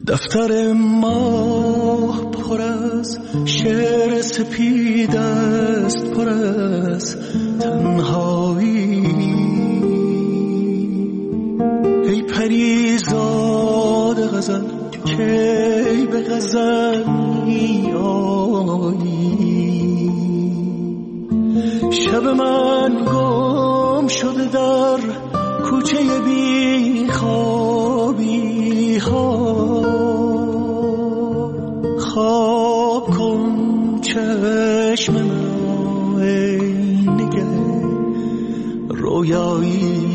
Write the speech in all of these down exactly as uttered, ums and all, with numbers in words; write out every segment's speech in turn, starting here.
دفتر ماه پر از شعر سپید است، پر از تنهایی. ای پریزاد غزل کی به غزل می آیی؟ شب من گم شده در کوچه بی خوابی ها. خواب کن چشم من ای نگه رویایی.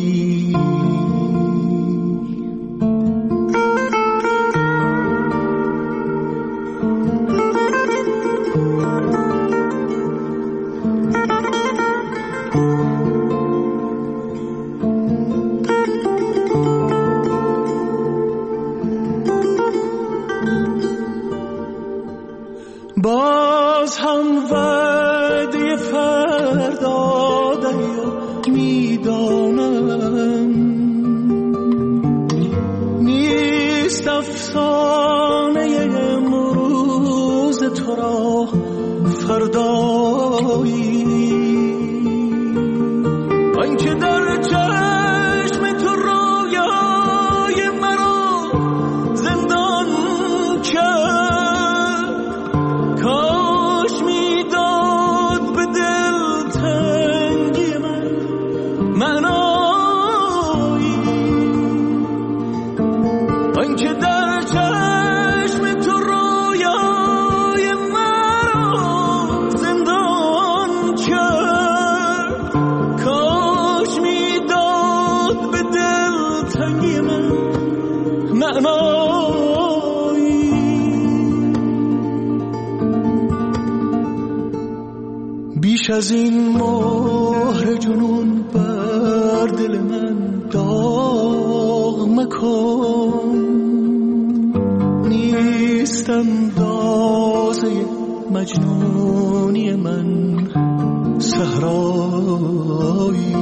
باز هم وعده فردا دریا میدانم، نیست افسانه امروز تو را فردایی. آنکه در چشم تو رویای مرا زندان کرد، کاش میداد به دل تنگی من معنایی. آنکه در چشم تو رویای مرا زندان کرد، کاش میداد به دل تنگی من معنایی. بیش از این مهر جنون بر دل من داغ مکن، نیست اندازه مجنونی من صحرایی.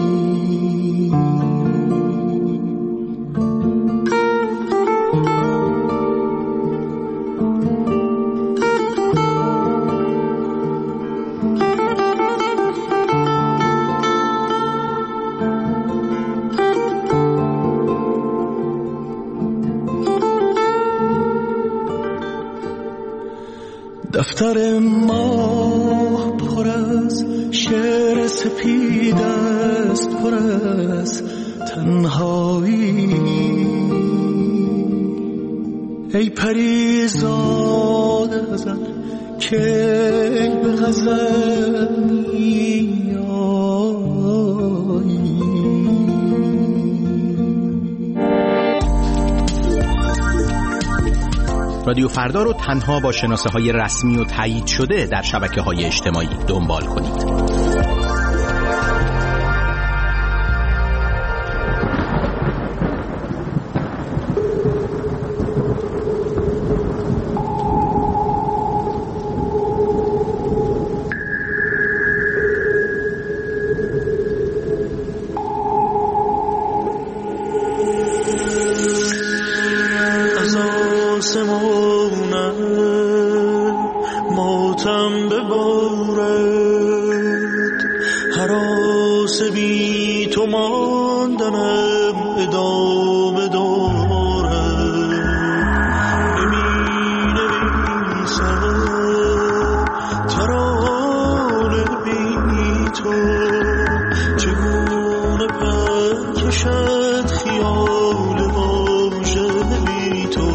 دفتر ماه پر از شعر سپید است، پر از تنهایی. ای پریزاد غزل کی به غزل می آیی؟ رادیو فردا رو تنها با شناسه های رسمی و تایید شده در شبکه های اجتماعی دنبال کنید. ماتم ببارد، هراس بی تو ماندنم ادامه دارد. نمی نویسم ترانه بی تو، چگونه پر کشد خیال واژه بی تو.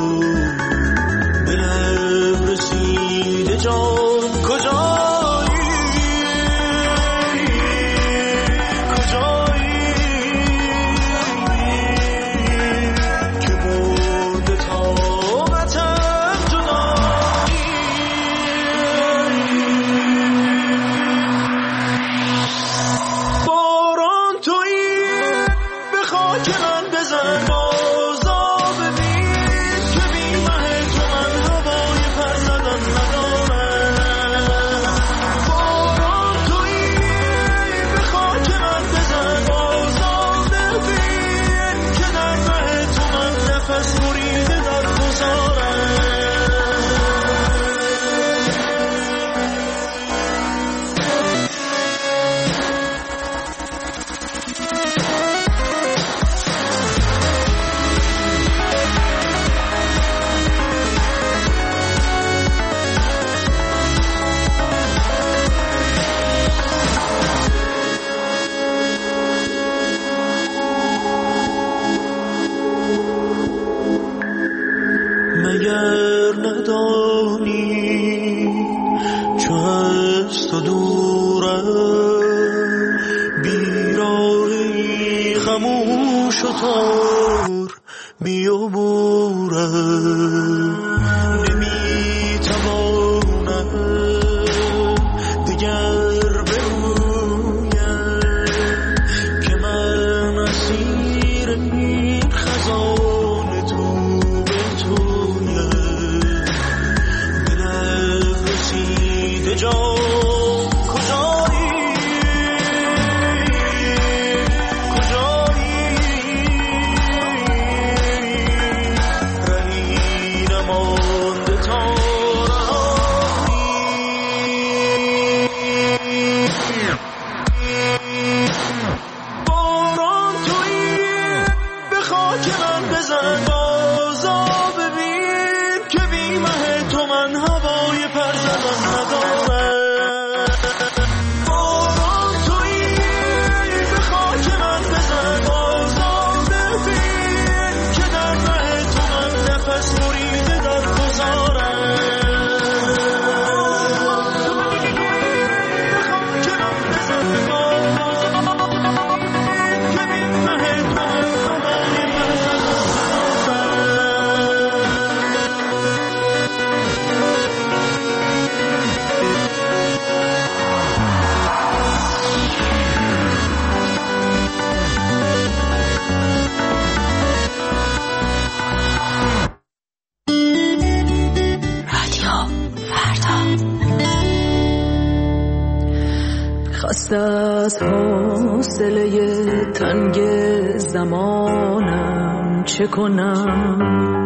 دلم رسیده جان کجایی، کجایی که برده طاقتم جدایی. باران تویی به خاک من بزن، بازا ببین که بی مه تو من هوای پر زدن ندارم. باران تویی به خاک من بزن، بازا ببین که در مه تو من نفس بریده در شطور بیابورم نمیتوانم دیگر بگویم که من اسیر این خزان تو به تویم دلم رسیده جا از حوصله تنگ زمانم چه کنم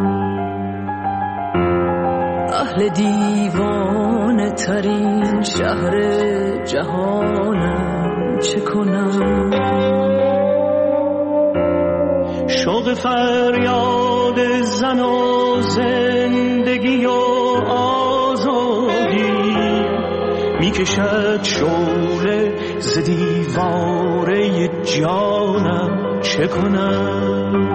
اهل دیوانه ترین شهر جهانم چه کنم شوق فریاد زن و زندگی و آزادی میکشد شعله ز دیواره جانم چه کنم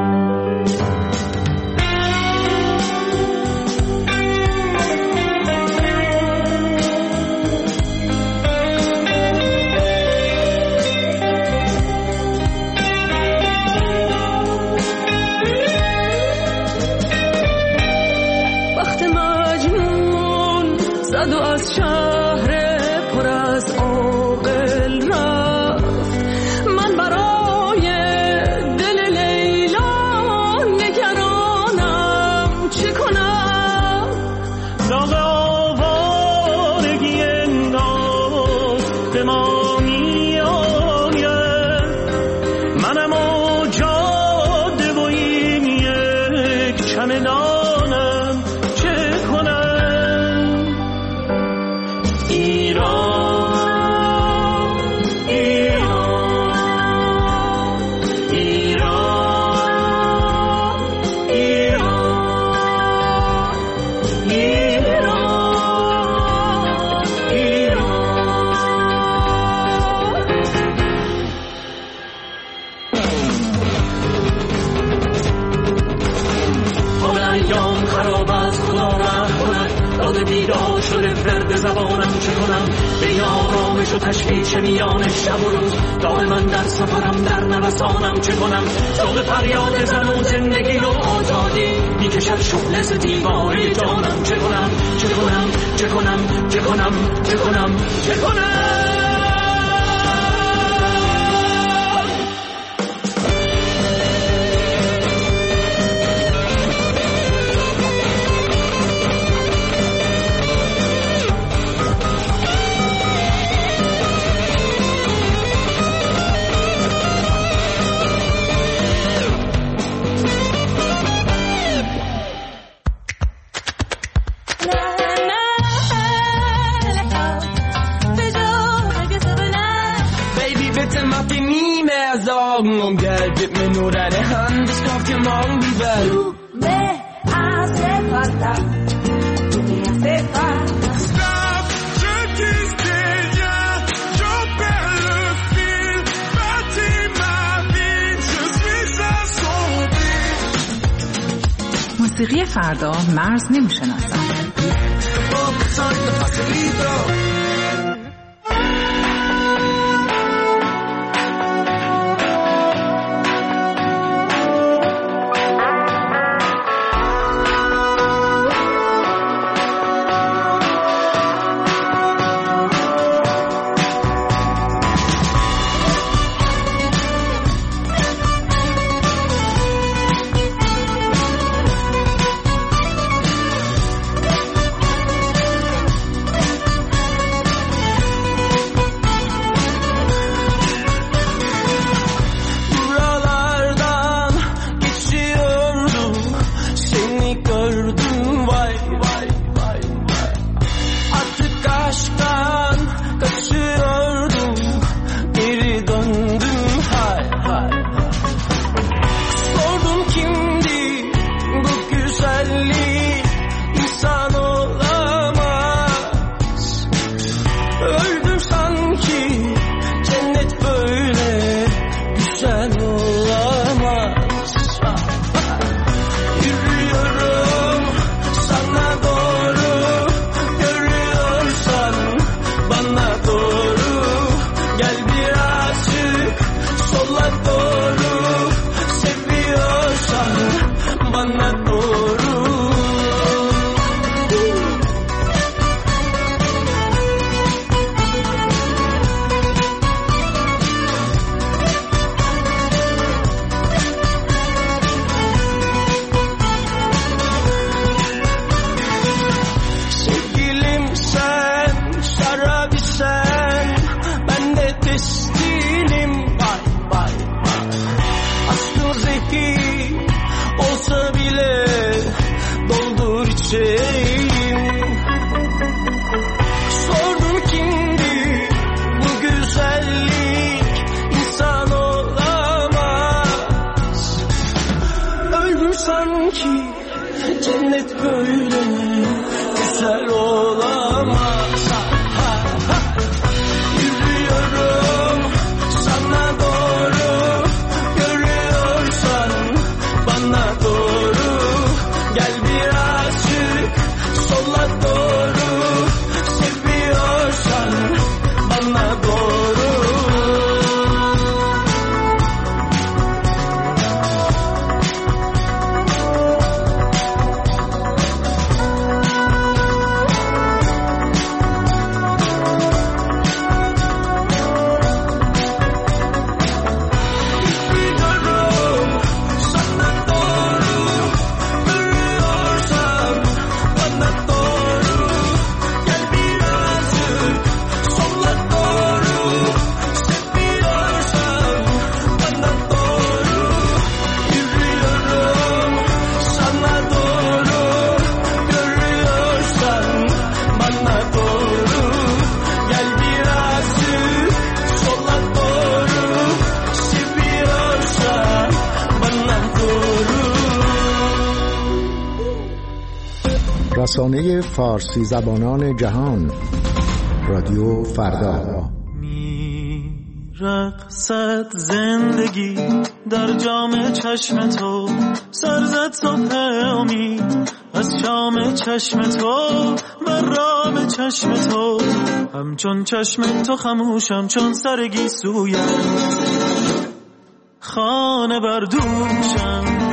وقت مجنون زد و از شهر پر از عاقل رفت من برای دل لیلا نگرانم چه کنم داغ آوارگی ناز به ما می آید منم و جاده و این یک چمدانم چه کنم ایران بیدار شده فرد زبانم چه کنم به این آرامش و تشویش میان شب و روز دائما در سفرم در نوسانم چه کنم شوق فریاد زن و زندگی و آزادی میکشد شعله ز دیواره جانم چه کنم چه کنم چه کنم چه کنم چه کنم چه کنم Om gelbet med några hand det ska till mång vi väl Du me hace falta Tu me hace falta Stop, je disais rien Je perds le fil Bâtis ma vie Je suis assombri موسیقی فردا مرز نمیشناسد şehir olsa bile doldur içeyim. Sordum kimdi bu güzellik, insan olamaz. Öldüm sanki cennet böyle güzel olamaz. Ha, ha, ha. Yürüyorum sana doğru, görüyorsan bana doğru. Gel birazcık sola doğru, seviyorsan bana doğru. رسانه فارسی زبانان جهان، رادیو فردا. رقصد زندگی در جام چشم تو، سرزد صبح امید از شام چشم تو، بر رام چشم تو، همچون چشم تو خموشم چون سر گیسویت، خانه بردوشم.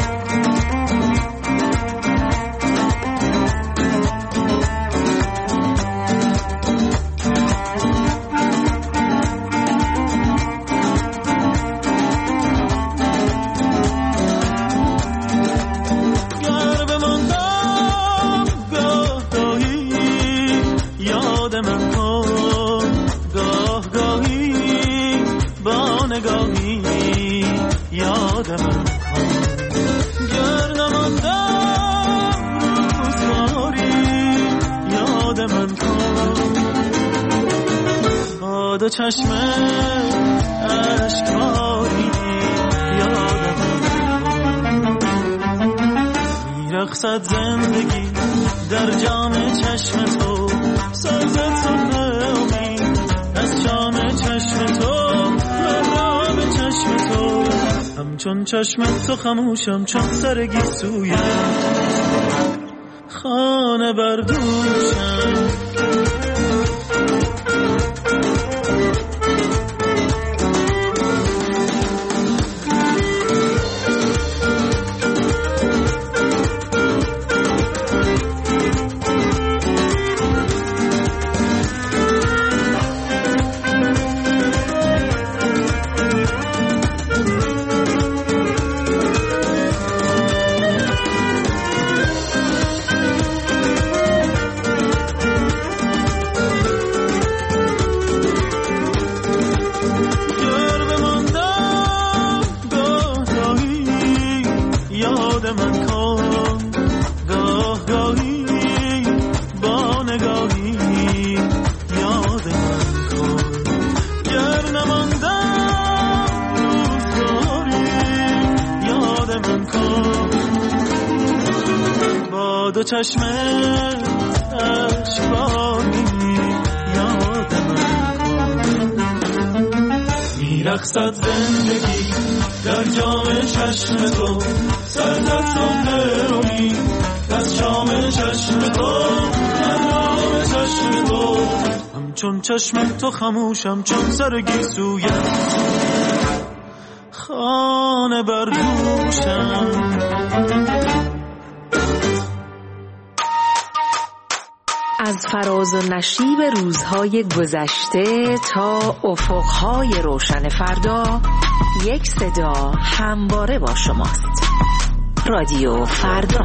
دو چشم اشکباری یادم میرقصد زندگی در جام چشم تو، سرزد صبح امید از شام چشم تو، مرام چشم تو، همچون چشم تو خموشم چون سر گیسویت، خانه بردوشم. دو چشم اشکباری یادم میرقصد زندگی در جام چشم تو، سرزد صبح امید از شام چشم تو، مرام چشم تو، همچون چشم تو خموشم چون سر گیسویت، خانه بردوشم. از فراز و نشیب روزهای گذشته تا افقهای روشن فردا، یک صدا همواره با شماست. رادیو فردا.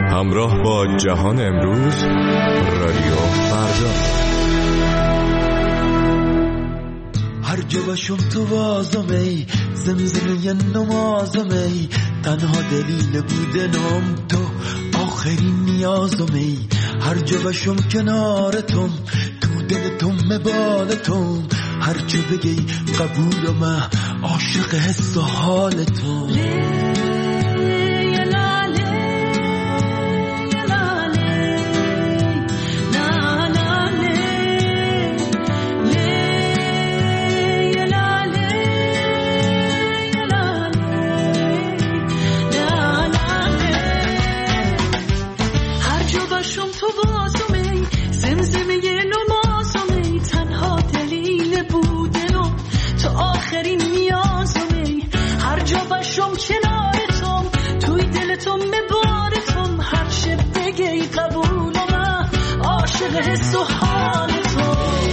همراه با جهان امروز، رادیو فردا. هر جا باشم تو بازم ای زمزمه نمازم ای تنها دلیل بودنم تو آخرین نیازم ای هر جا باشم کنارتم تو دلتم مبالتم هر چه بگی قبولم عاشق حس و حالتم حس و حال تو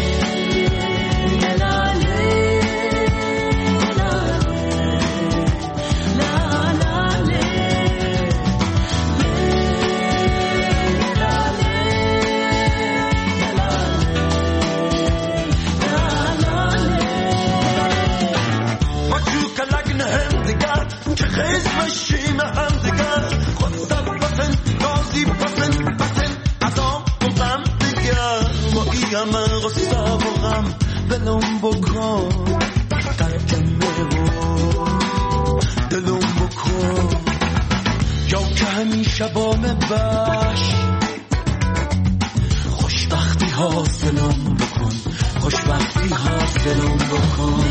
ما تو کلگن هم دیگر که خیز بشیم هم دیگر خودم بسن گازی بسن بسن ازام بزم دیگر با ایم غصه و غم دلم بکن ترکمه و دلم بکن یا که همیشه با مباش خوشبختی حاصلم بکن خوشبختی حاصلم بکن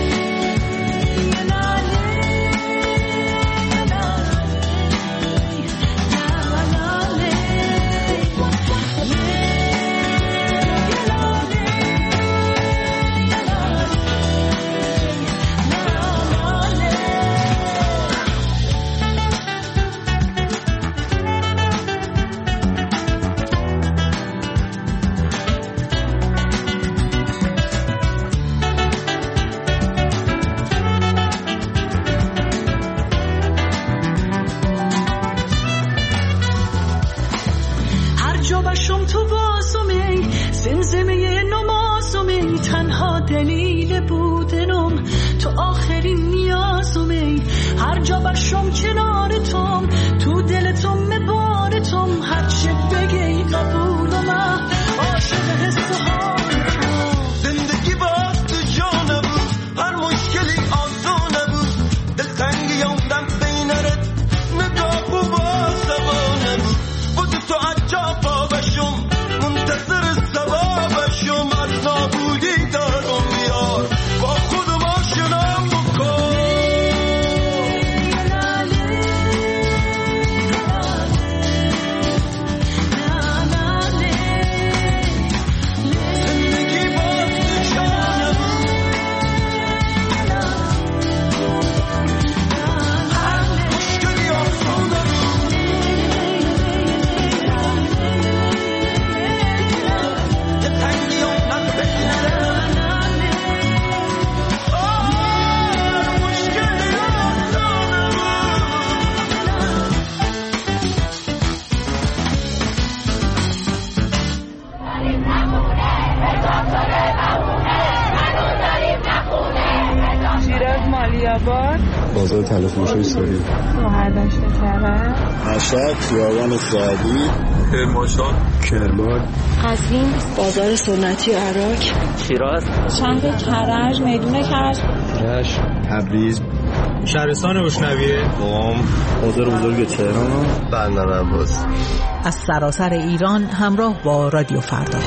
بازار تلفروشی سوری مهردشت کرد مشهد خیابان سعدی کرمانشاه کرمان قزوین بازار سنتی عراق شیراز شهر کرج میدون کرج رشت تبریز شهرستان اشنویه قم بازار بزرگ تهران بندر عباس از سراسر ایران همراه با رادیو فردا.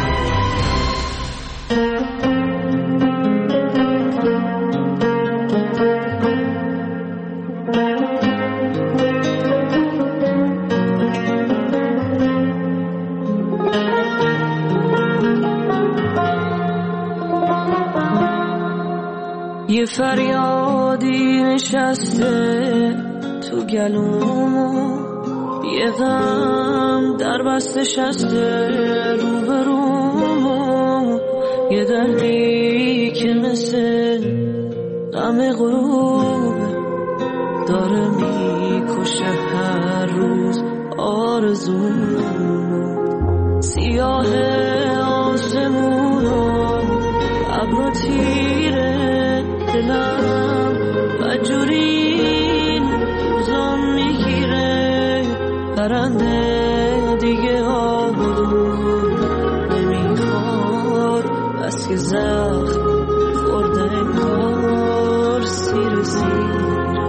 یه فریادی نشسته تو گلومو یه غم در بسته شسته روبرومو یه دردی که مثل غم غروبه داره میکشه هر روز آرزومو آرزون سیاه آسمون و ابر و تیر دلم و جورین روزان میگیره پرنده دیگه آبون نمیخواد بس که زخم خورده انگار سیر سیره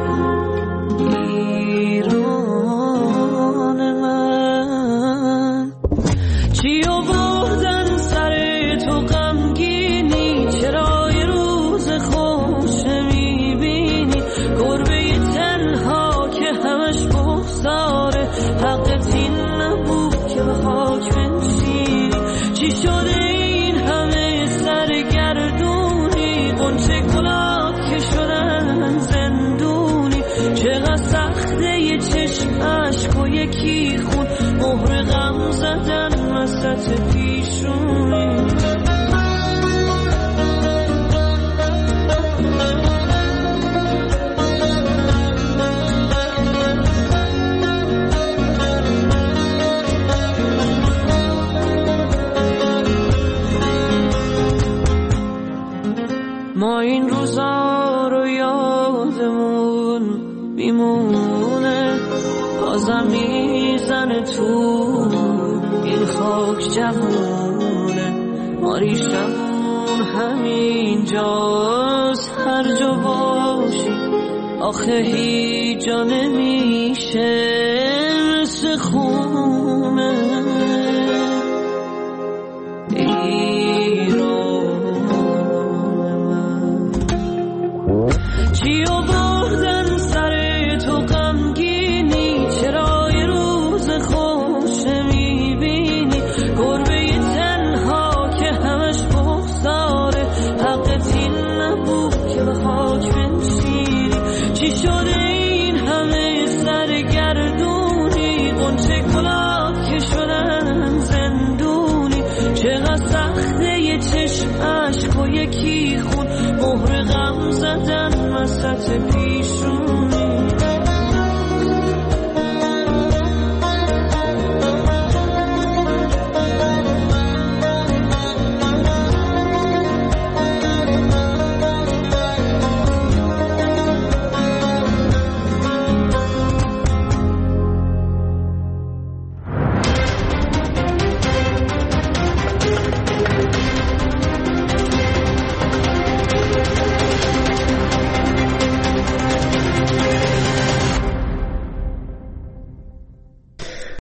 ایران من چی آوردن سر تو غمگینی چرا یه روز خوش میبینی گربه تنها که همش بغضاره حقت این نبود که به خاک بنشینی چی شده این همه سرگردونی قنچه گلاب که شدن زندونی چقدر سخته یه چشم عشق و یکی خون مهر غم زدن وسط پیشونی ما این روزا رو یادمون میمونه بازم میزنه تو این خاک جوونه ما ریشمون همین جاست هر جا باشی آخه هیچ جا نمیشه مثل خونه چی آوردن سر تو غمگینی چرا یه روز خوش میبینی گربه تنها که همش بغضاره حقت این نبود که به خاک بنشینی چی شده این همه سرگردونی قنچه گلاب که شدن زندونی چقدر سخته یه چشم عشق و یکی خون مهر غم زدن وسط